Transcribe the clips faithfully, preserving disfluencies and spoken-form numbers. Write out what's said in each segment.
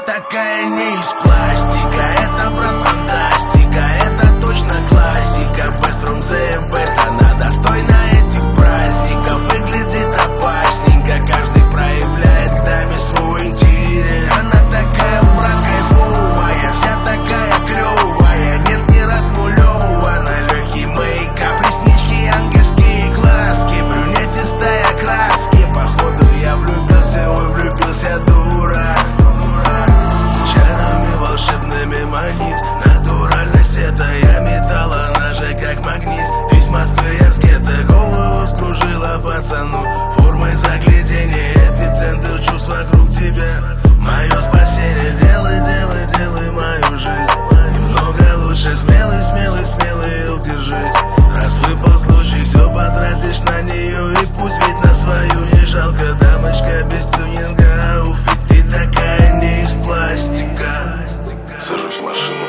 такая не из пластика. Это, брат, фантастика, это точно классика. Best from the best, она достойна этих праздников. Выглядит опасненько, каждый проявляет к даме свой интерес. Она такая, брат, кайфовая, вся такая клевая. Нет, не раз нулевая, на легкий мейкап, реснички, ангельские глазки, брюнетистая краски. Походу я влюбился, ой, влюбился, дурак. Чарами волшебными манит, натуральность это я металл, она же как магнит. Ты с Москвы, я с гетто, голову скружила пацану. Формой загляденья, эпицентр чувств вокруг тебя. Мое спасение, делай, делай, делай мою жизнь немного лучше. Смелый, смелый, смелый, удержись. Раз выпал случай, все потратишь на нее. И пусть ведь на свою не жалко, дамочка без тюнинга. Уф, ведь ты такая не из пластика. Сажусь в машину,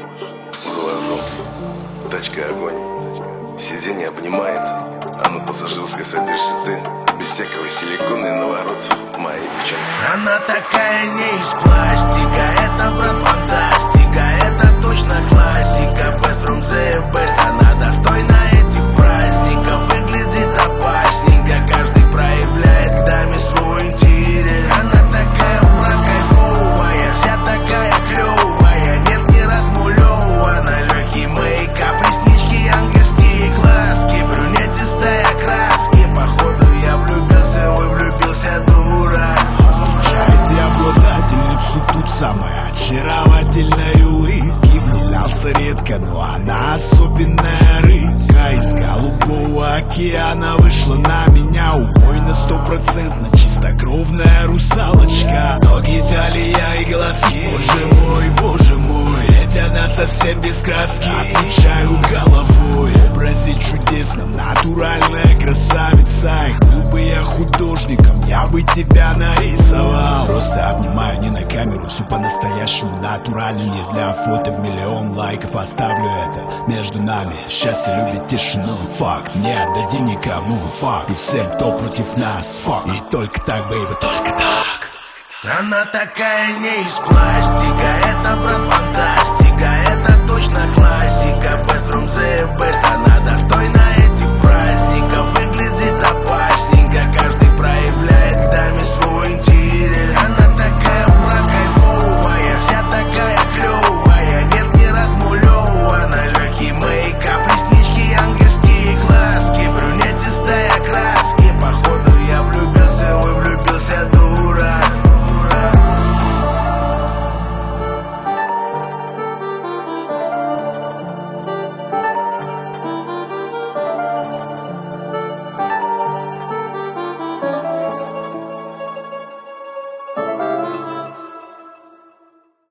заложу, тачка огонь, сиденье обнимает, а на пассажирской садишься ты, без всякого силикона и наворот, моя девчонка. Она такая не из пластика, это, брат, фантастика, это точно классика. Best from the best, она достойна этих праздников. Выглядит опасненько, каждый проявляет к даме свой интерес. Она такая, брат, кайфовая, вся такая клевая. Нет, не раз нулевая, на легкий мейкап, реснички, ангельские глазки, брюнетистая краски. Походу я влюбился, ой, влюбился, дурак. Встречает и обладательницу тут самой очаровательной улыбки. Влюблялся редко, но она особенная рыбка. Из голубого океана вышла на меня. Убойно, стопроцентно чистокровная русалочка. Ноги, талия и глазки, боже мой, боже мой, ведь она совсем без краски. Отвечаю головой, в образе чудесном, натуральная красавица. И был бы я художником, я бы тебя нарисовал. Просто обнимаю не на камеру, все по-настоящему натурально. Не для фото в миллион лайков, оставлю это между нами. Счастье любит тишину, факт, не отдадим никому, факт. И всем, кто против нас, факт. И только так, бейби, только так. Она такая не из пластика, это,